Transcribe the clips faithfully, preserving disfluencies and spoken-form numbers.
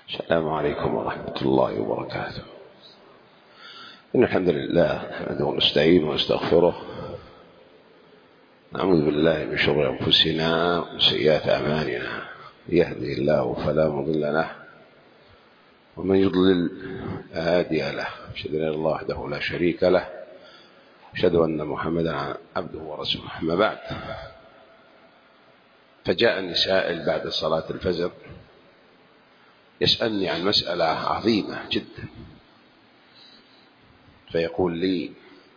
السلام عليكم ورحمة الله وبركاته. إن الحمد لله نحمده ونستعين ونستغفره، نعوذ بالله من شرور أنفسنا ومن سيئات أعمالنا، يهدي الله فلا مضل له ومن يضلل فلا هادي له، أشهد أن لا إله إلا الله وحده لا شريك له، أشهد أن محمدا عبده ورسوله. أما بعد، فجاءني سائل بعد صلاة الفجر يسألني عن مسألة عظيمة جدا، فيقول لي: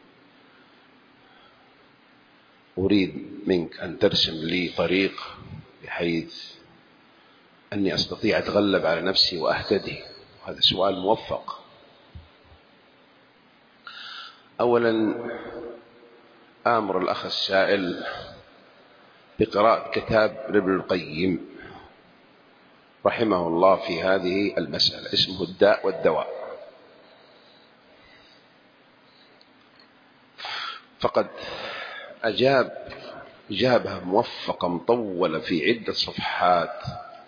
أريد منك أن ترسم لي طريق بحيث أني أستطيع أتغلب على نفسي وأهتدي. هذا سؤال موفق. أولا آمر الأخ السائل بقراءة كتاب ابن القيم رحمه الله في هذه المسألة، اسمه الداء والدواء. فقد أجاب إجابة موفقة مطولة في عدة صفحات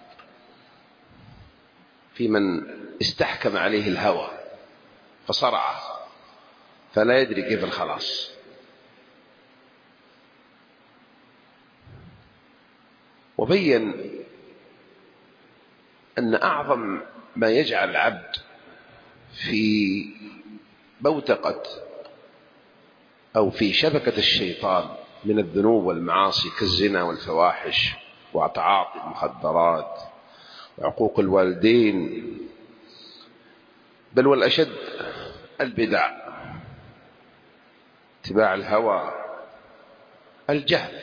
في من استحكم عليه الهوى فصرعه فلا يدري كيف الخلاص. وبين أن أعظم ما يجعل العبد في بوتقة أو في شبكة الشيطان من الذنوب والمعاصي كالزنا والفواحش وتعاطي المخدرات وعقوق الوالدين، بل والأشد البدع، اتباع الهوى، الجهل.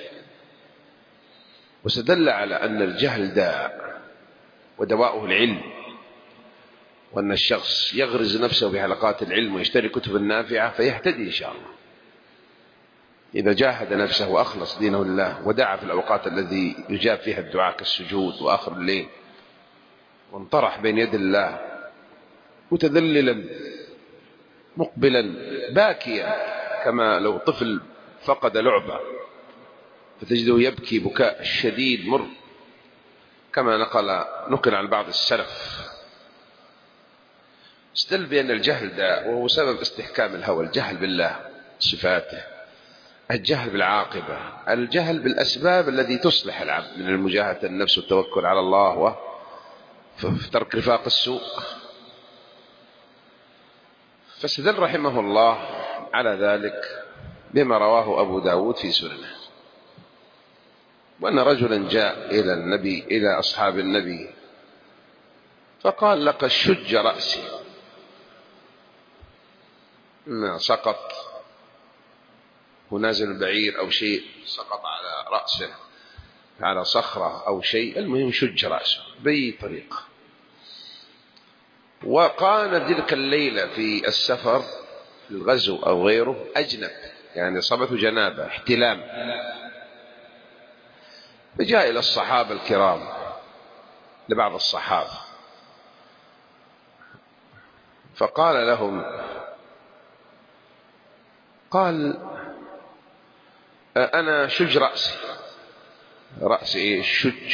وستدل على أن الجهل داء ودواؤه العلم، وأن الشخص يغرز نفسه بحلقات العلم ويشتري كتب النافعة فيهتدي إن شاء الله إذا جاهد نفسه وأخلص دينه لله ودعا في الأوقات الذي يجاب فيها الدعاء كالسجود وآخر الليل، وانطرح بين يد الله متذللا مقبلا باكيا كما لو طفل فقد لعبة فتجده يبكي بكاء شديد مر، كما نقل نقل عن بعض السلف. استدل بأن الجهل داء وهو سبب استحكام الهوى، الجهل بالله صفاته، الجهل بالعاقبة، الجهل بالأسباب التي تصلح العبد من المجاهدة النفس والتوكل على الله وترك رفاق السوء. فاستدل رحمه الله على ذلك بما رواه أبو داود في سننه، وأن رجلا جاء إلى النبي إلى أصحاب النبي فقال: لقد شج رأسي، ما سقط ونازل البعير أو شيء سقط على رأسه على صخرة أو شيء، المهم شج رأسه بأي طريقة. وقال تلك الليلة في السفر في الغزو أو غيره أجنب، يعني صبته جنابة احتلام، فجاء إلى الصحابة الكرام لبعض الصحابة فقال لهم، قال: أنا شج رأسي، رأسي إيه الشج،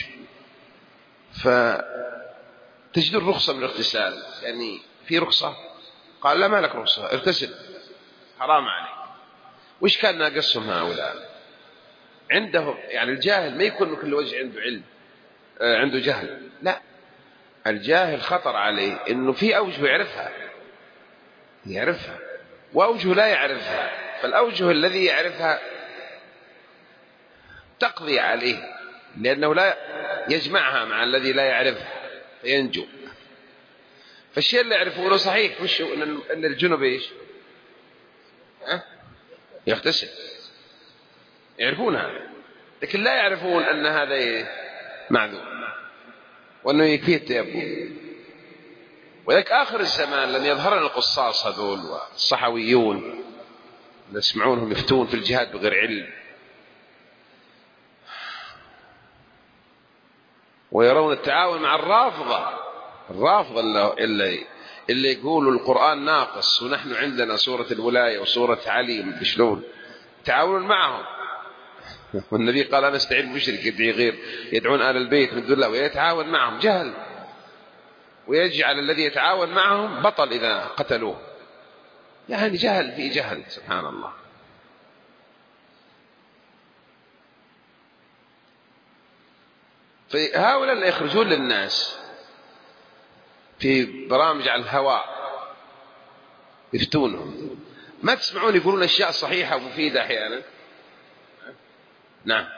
فتجد الرخصة من الاغتسال، يعني في رخصة؟ قال: لا، ما لك رخصة، اغتسل، حرام عليك. وش كان ناقصهم هؤلاء؟ عندهم يعني الجاهل ما يكون كل وجه عنده علم، آه عنده جهل، لا، الجاهل خطر عليه إنه في أوجه يعرفها يعرفها وأوجه لا يعرفها، فالأوجه الذي يعرفها تقضي عليه لأنه لا يجمعها مع الذي لا يعرفها فينجو. فالشيء اللي يعرفونه صحيح، وش أن الجنب إيش؟ أه؟ يغتسل، يعرفونها، لكن لا يعرفون أن هذا معذور وأنه يكفيه التيمم. ولك آخر الزمان لن يظهر القصاص هذول والصحويون نسمعونهم يفتون في الجهاد بغير علم، ويرون التعاون مع الرافضة الرافضة اللي, اللي يقولوا القرآن ناقص ونحن عندنا سورة الولاية وسورة علي، شلون تعاونون معهم؟ والنبي قال: أنا استعين مشرك يدعي غير يدعون آل البيت من دون الله ويتعاون معهم. جهل. ويجعل الذي يتعاون معهم بطل إذا قتلوه. يعني جهل في جهل، سبحان الله. فهؤلاء اللي يخرجون للناس في برامج على الهواء يفتونهم، ما تسمعون يقولون أشياء صحيحة ومفيدة أحيانا؟ نعم.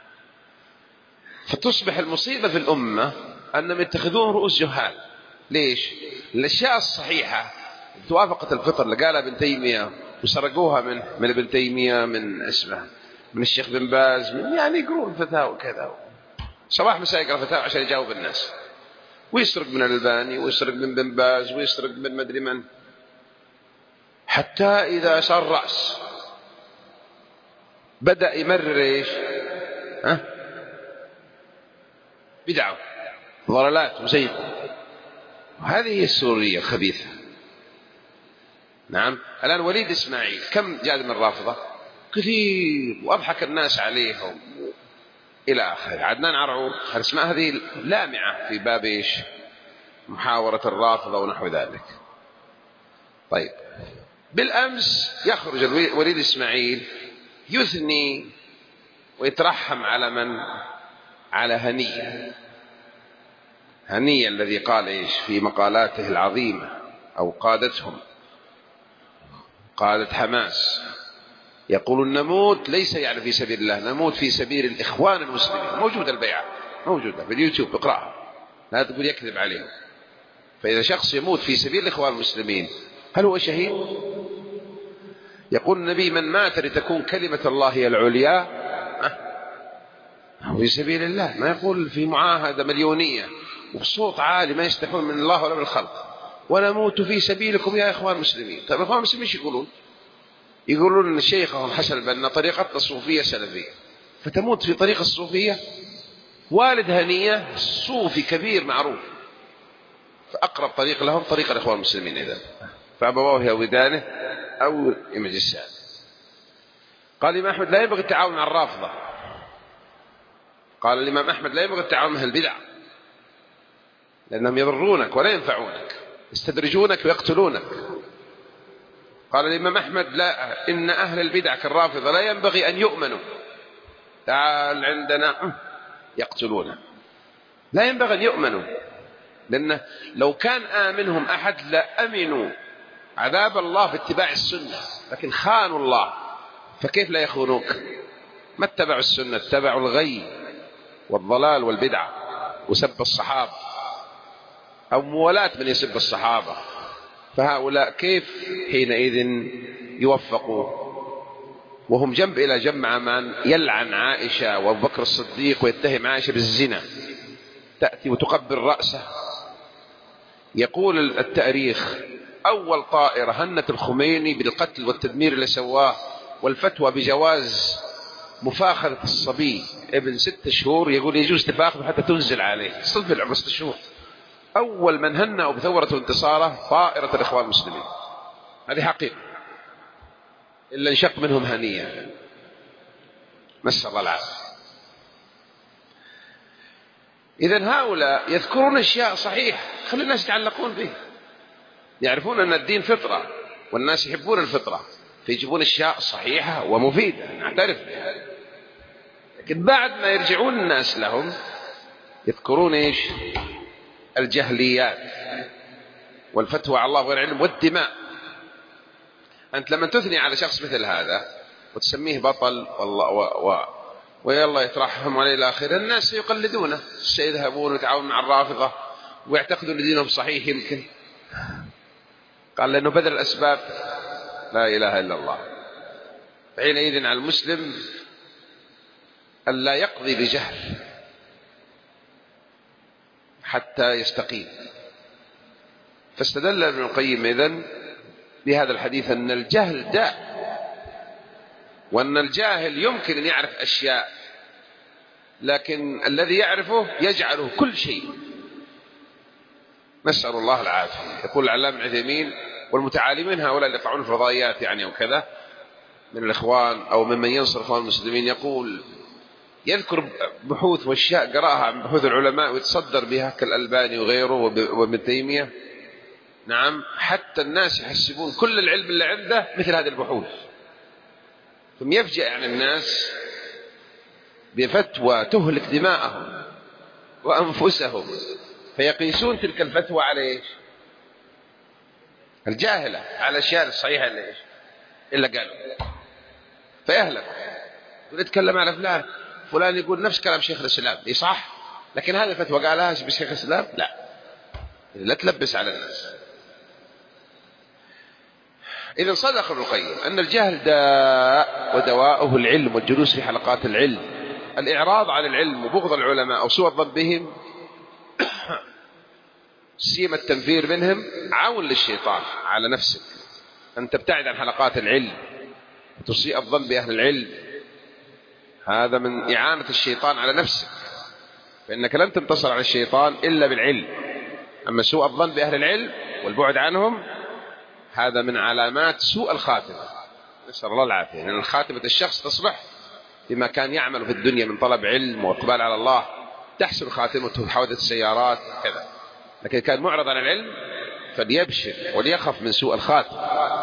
فتصبح المصيبة في الأمة أنهم يتخذون رؤوس جهال. ليش؟ الأشياء الصحيحة توافقت الفطر اللي قالها ابن تيمية وسرقوها من من ابن تيمية، من اسمه من الشيخ بن باز، من يعني يقولون فتاوى كذا، صباح مساء يقرأ فتاوى عشان يجاوب الناس، ويسرق من الألباني ويسرق من بن باز ويسرق من مدري من، حتى إذا صار رأس بدأ يمرر إيش؟ ها؟ بدعة ضلالات وزيد. هذه هي السورية الخبيثة. نعم. الآن وليد إسماعيل كم جاد من الرافضة؟ كثير، وأضحك الناس عليهم إلى آخره. عدنان عرعور اسماء هذه لامعة في باب إيش؟ محاورة الرافضة ونحو ذلك. طيب، بالأمس يخرج وليد إسماعيل يثني ويترحم على من؟ على هنية. هنية الذي قال إيش في مقالاته العظيمة، أو قادتهم، قادة حماس، يقول نموت ليس يعني في سبيل الله، نموت في سبيل الإخوان المسلمين. موجودة البيعة، موجودة في اليوتيوب، اقرأها، لا تقول يكذب عليهم. فإذا شخص يموت في سبيل الإخوان المسلمين هل هو شهيد؟ يقول النبي من مات لتكون كلمة الله هي العليا في سبيل الله. ما يقول في معاهدة مليونية وبصوت عالي ما يستحون من الله ولا من الخلق، ونموت في سبيلكم يا إخوان المسلمين. طيب الإخوان المسلمين ايش يقولون؟ يقولون أن شيخهم حسن البنا طريقتنا الصوفية سلفية، فتموت في طريق الصوفية. والد هنية صوفي كبير معروف، فأقرب طريق لهم طريق الإخوان المسلمين إذن، فأبواه يودانه أو يمجسان. قال الإمام أحمد لا ينبغي التعاون مع الرافضة. قال الإمام أحمد لا ينبغي التعاون مع البدع، لأنهم يضرونك ولا ينفعونك، يستدرجونك ويقتلونك. قال الإمام أحمد لا، إن أهل البدع كالرافضة لا ينبغي أن يؤمنوا، تعال عندنا يقتلونه، لا ينبغي أن يؤمنوا، لأن لو كان آمنهم أحد لأمنوا عذاب الله في اتباع السنة، لكن خانوا الله، فكيف لا يخونوك؟ ما اتبعوا السنة، اتبعوا الغي والضلال والبدعة وسب الصحابة أو موالاة من يسب الصحابة. فهؤلاء كيف حينئذ يوفقوا وهم جنب إلى جنب مع من يلعن عائشة وأبو بكر الصديق ويتهم عائشة بالزنا، تأتي وتقبل رأسه. يقول التاريخ أول طائرة هنت الخميني بالقتل والتدمير اللي سواه والفتوى بجواز مفاخذة الصبي ابن ست شهور، يقول يجوز تفاخذه حتى تنزل عليه صلف العمر ست شهور. أول من هنأوا بثورة انتصاره طائرة الإخوان المسلمين، هذه حقيقة، إلا انشق منهم هنية، نسأل الله العافية. إذن هؤلاء يذكرون أشياء صحيحة خلي الناس يتعلقون به، يعرفون أن الدين فطرة والناس يحبون الفطرة، فيجيبون أشياء صحيحة ومفيدة نعترف بها، لكن بعد ما يرجعون الناس لهم يذكرون إيش؟ الجهليات والفتوى على الله غير علم والدماء. أنت لما تثني على شخص مثل هذا وتسميه بطل والله و... و... ويلا يترحم عليه إلى آخره، الناس يقلدونه، سيذهبون ويتعاون مع الرافضة ويعتقدوا أن دينهم صحيح يمكن. قال لأنه بذل الأسباب، لا إله إلا الله. حينئذ على المسلم أن لا يقضي بجهل حتى يستقيم. فاستدل ابن القيم إذن بهذا الحديث أن الجهل داء، وأن الجاهل يمكن أن يعرف أشياء، لكن الذي يعرفه يجعله كل شيء، نسأل الله العافية. يقول العلامة ابن عثيمين والمتعالمين هؤلاء اللي يقعون في الفضائيات يعني وكذا من الإخوان أو ممن ينصر إخوان المسلمين، يقول يذكر بحوث واشياء قراها عن بحوث العلماء ويتصدر بها كالألباني وغيره وابن تيمية. نعم، حتى الناس يحسبون كل العلم اللي عنده مثل هذه البحوث، ثم يفجأ عن الناس بفتوى تهلك دماءهم وأنفسهم، فيقيسون تلك الفتوى على إيش؟ الجاهلة، على الأشياء الصحيحة اللي إيش؟ إلا قالوا، فيهلك. يقول اتكلم على فلان، فلان يقول نفس كلام شيخ الإسلام، إيه صح، لكن هذه الفتوى قالها بشيخ الإسلام، لا، لا تلبس على الناس. إذا صدق ابن القيم أن الجهل داء ودواؤه العلم والجلوس في حلقات العلم. الإعراض عن العلم وبغض العلماء أو سوء الظن بهم سيما التنفير منهم عون للشيطان على نفسك، أن تبتعد عن حلقات العلم وتسيء الظن بأهل العلم، هذا من إعانة الشيطان على نفسك، فإنك لن تنتصر على الشيطان إلا بالعلم. أما سوء الظن بأهل العلم والبعد عنهم هذا من علامات سوء الخاتمة، نسأل الله العافية، لأن الخاتمة الشخص تصبح بما كان يعمل في الدنيا من طلب علم وإقبال على الله تحسن خاتمته حوادث السيارات كذا، لكن كان معرض عن العلم فليبشر وليخف من سوء الخاتمة.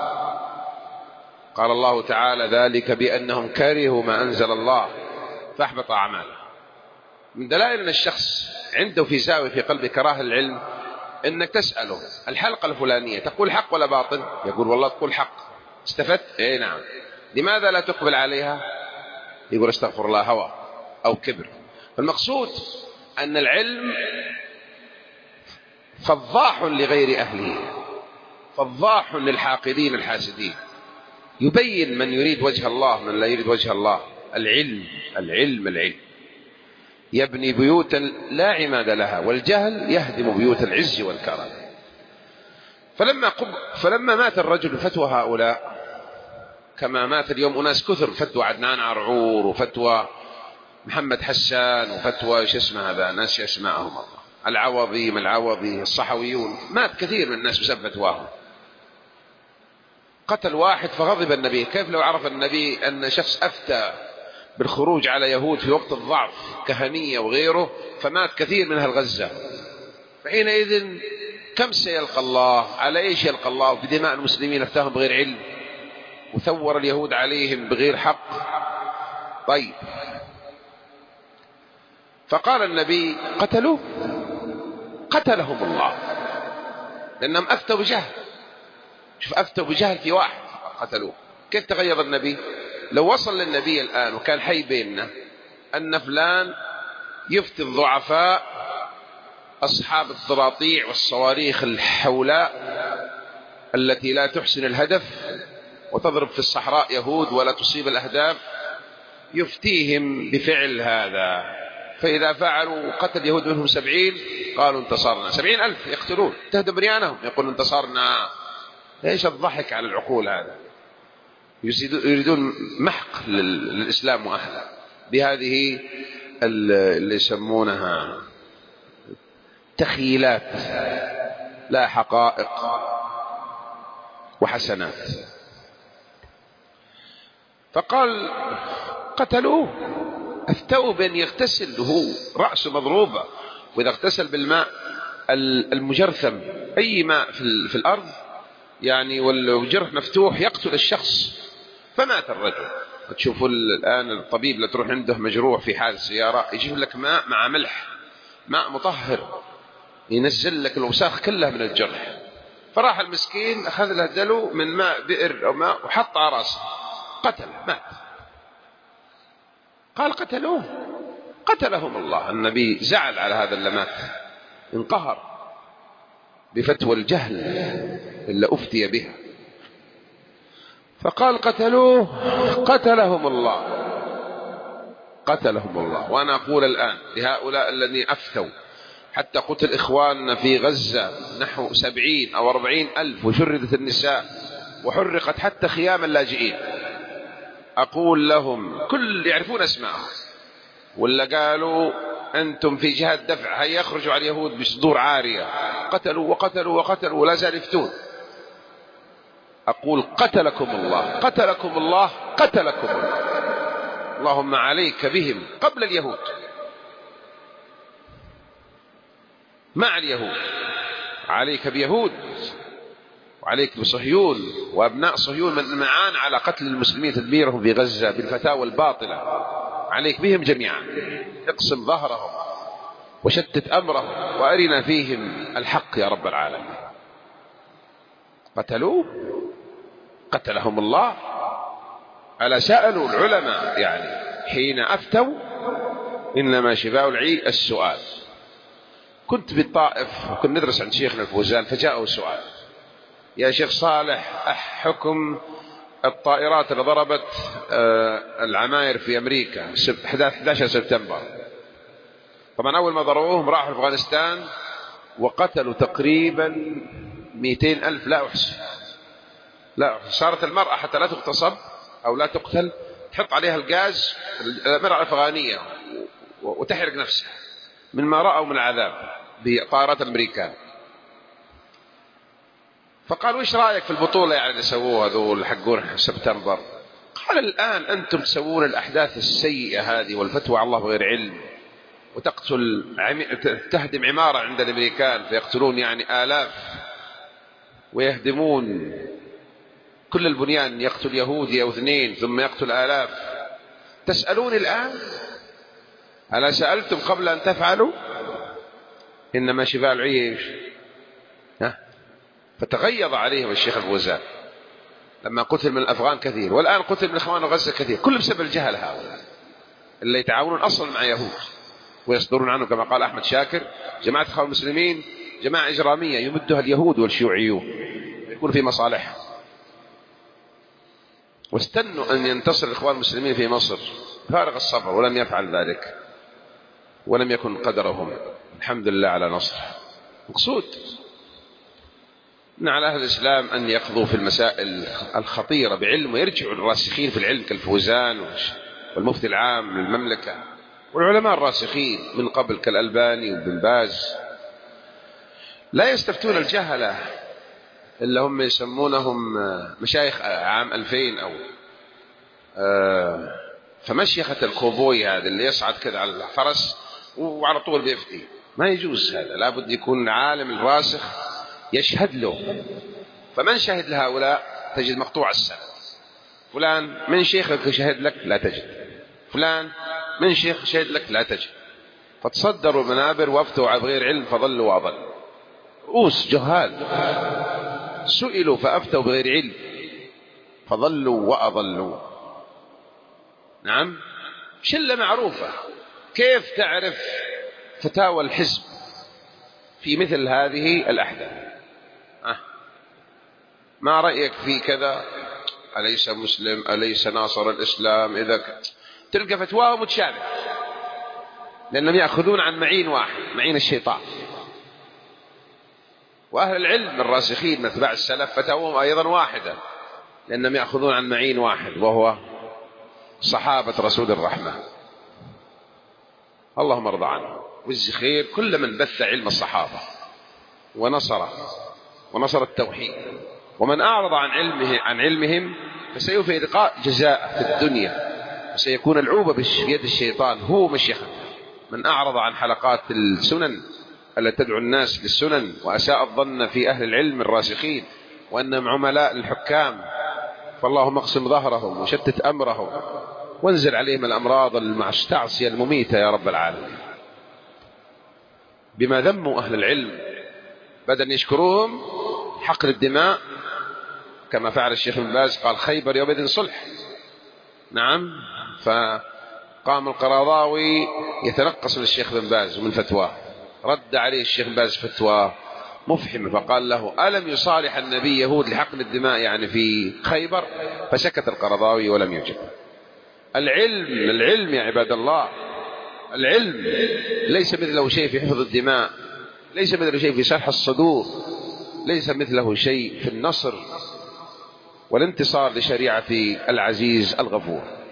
قال الله تعالى ذلك بأنهم كرهوا ما أنزل الله فأحبط أعماله. من دلائل أن الشخص عنده في زاوية في قلبه كراهة العلم إنك تسأله الحلقة الفلانية تقول حق ولا باطل؟ يقول والله تقول حق. استفدت؟ إيه نعم. لماذا لا تقبل عليها؟ يقول استغفر الله هوى أو كبر. فالمقصود أن العلم فضاح لغير أهله، فضاح للحاقدين الحاسدين، يبين من يريد وجه الله من لا يريد وجه الله. العلم العلم العلم يبني بيوتا لا عماد لها، والجهل يهدم بيوت العز والكرم. فلما, قب... فلما مات الرجل بفتوى هؤلاء، كما مات اليوم أناس كثر، فتوى عدنان عرعور وفتوى محمد حسان وفتوى ايش اسمه هذا، ناس اسماءهم الله، العوضي ما العوضي، الصحويون، مات كثير من الناس بسبب فتواهم. قتل واحد فغضب النبي. كيف لو عرف النبي أن شخص أفتى بالخروج على يهود في وقت الضعف كهنية وغيره فمات كثير من أهل غزة، فحينئذ كم سيلقى الله؟ على إيش يلقى الله؟ بدماء المسلمين افتاهم بغير علم وثور اليهود عليهم بغير حق. طيب، فقال النبي قتلوه، قتلهم الله، لأنهم أفتوا بجهل. شوف، أفتوا بجهل في واحد قتلوه. كيف تغير النبي؟ لو وصل للنبي الآن وكان حي بيننا أن فلان يفتي الضعفاء أصحاب الضراطيع والصواريخ الحولاء التي لا تحسن الهدف وتضرب في الصحراء يهود ولا تصيب الأهداف، يفتيهم بفعل هذا، فإذا فعلوا قتل يهود منهم سبعين قالوا انتصرنا، سبعين ألف يقتلون تهدم بنيانهم يقولون انتصرنا. ليش الضحك على العقول هذا؟ يريدون محق للإسلام وأهله بهذه اللي يسمونها تخيلات لا حقائق وحسنات. فقال قتلوه، أفتوا بأن يغتسل هو رأسه مضروبة، وإذا اغتسل بالماء المجرثم أي ماء في الأرض يعني والجرح مفتوح يقتل الشخص. فمات الرجل. تشوفوا الآن الطبيب لا تروح عنده مجروح في حال السيارة يجيب لك ماء مع ملح، ماء مطهر ينزل لك الوساخ كلها من الجرح. فراح المسكين أخذ له دلو من ماء بئر أو ماء وحط على راسه، قتل، مات. قال قتلوه، قتلهم الله. النبي زعل على هذا اللي مات، انقهر بفتوى الجهل إلا أفتي بها، فقال قتلوه، قتلهم الله، قتلهم الله. وأنا أقول الآن لهؤلاء الذين أفتوا حتى قتل إخواننا في غزة نحو سبعين أو أربعين ألف، وشردت النساء وحرقت حتى خيام اللاجئين، أقول لهم كل يعرفون أسماءهم، ولا قالوا أنتم في جهة دفع هيا يخرجوا على اليهود بصدور عارية، قتلوا وقتلوا وقتلوا ولا زال يفتون. أقول قتلكم الله، قتلكم الله، قتلكم الله. اللهم عليك بهم قبل اليهود، مع اليهود. عليك بيهود وعليك بصهيون وأبناء صهيون من معان على قتل المسلمين تدميرهم في غزة بالفتاوى الباطلة. عليك بهم جميعا، اقسم ظهرهم وشتت أمرهم وأرنا فيهم الحق يا رب العالمين. قتلوه قتلهم الله. ألا سألوا العلماء يعني حين أفتوا إنما شفاء العي السؤال. كنت بالطائف وكنت ندرس عند شيخنا الفوزان، فجاءه سؤال: يا شيخ صالح، حكم الطائرات اللي ضربت العماير في أمريكا أحد عشر سبتمبر. طبعا أول ما ضربوهم راحوا أفغانستان وقتلوا تقريبا مئتين ألف لا أحصي لا أحصي. صارت المرأة حتى لا تغتصب أو لا تقتل تحط عليها الغاز، المرأة الأفغانية، وتحرق نفسها من ما رأوا من العذاب بطائرات الأمريكان. فقال: وإيش رأيك في البطولة يعني اللي سووها ذول حقون سبتمبر؟ قال: الآن أنتم تسوون الأحداث السيئة هذه والفتوى على الله بغير علم، وتقتل تهدم عمارة عند الأمريكان فيقتلون يعني آلاف، ويهدمون كل البنيان، يقتل يهودي أو اثنين ثم يقتل آلاف. تسألون الآن؟ ألا سألتم قبل أن تفعلوا؟ إنما شفاء العي. ها؟ فتغيظ عليهم الشيخ الفوزان لما قتل من الأفغان كثير، والآن قتل من إخوان غزة كثير، كل بسبب الجهل هؤلاء اللي يتعاونون أصلا مع يهود ويصدرون عنه كما قال أحمد شاكر: جماعة إخوان المسلمين جماعة إجرامية يمدها اليهود والشيوعيون يكون في مصالحها. واستنوا أن ينتصر الإخوان المسلمين في مصر، فارغ الصبر، ولم يفعل ذلك ولم يكن قدرهم. الحمد لله على نصره. مقصود إن على أهل الإسلام أن يقضوا في المسائل الخطيرة بعلم، ويرجعوا الراسخين في العلم كالفوزان والمفتي العام للمملكة والعلماء الراسخين من قبل كالألباني وابن باز. لا يستفتون الجهلة اللي هم يسمونهم مشايخ عام ألفين أو فمشيخة الكوبوي هذا اللي يصعد كذا على الفرس وعلى طول بيفتي. ما يجوز هذا، لابد يكون عالم الراسخ يشهد له. فمن شهد لهؤلاء تجد مقطوع السند. فلان من شيخك شهد لك لا تجد، فلان من شيخ شهد لك لا تجد. فتصدروا المنابر وافتوا على غير علم فضلوا وأضلوا. رؤوس جهال سئلوا فأفتوا بغير علم فضلوا وأضلوا. نعم، شلة معروفة. كيف تعرف فتاوى الحزب في مثل هذه الأحداث؟ أه. ما رأيك في كذا؟ أليس مسلم؟ أليس ناصر الإسلام؟ إذا ك... تلقى فتواه متشابهة، لأنهم يأخذون عن معين واحد، معين الشيطان. وأهل العلم الراسخين من اتباع السلف فتاوهم أيضا واحدة، لأنهم يأخذون عن معين واحد وهو صحابة رسول الرحمة. اللهم ارضى عنه وجزي خير كل من بث علم الصحابة ونصره ونصر التوحيد. ومن أعرض عن علمه عن علمهم فسيوفى لقاء جزاء في الدنيا، وسيكون العوبة بيد الشيطان هو مشيخه. من أعرض عن حلقات السنن التي تدعو الناس للسنن وأساء الظن في أهل العلم الراسخين وأنهم عملاء للحكام، فاللهم اقسم ظهرهم وشتت أمرهم وانزل عليهم الأمراض المستعصية المميتة يا رب العالمين. بما ذموا أهل العلم بدل يشكروهم حقن الدماء كما فعل الشيخ ابن باز، قال خيبر يومئذ صلح. نعم، فقام القرضاوي يتنقص من الشيخ ابن باز ومن فتواه، رد عليه الشيخ ابن باز فتواه مفحمة، فقال له ألم يصالح النبي يهود لحقن الدماء يعني في خيبر؟ فسكت القرضاوي ولم يجب. العلم العلم يا عباد الله، العلم ليس مثله شيء في حفظ الدماء، ليس مثله شيء في شرح الصدور، ليس مثله شيء في النصر والانتصار لشريعة العزيز الغفور.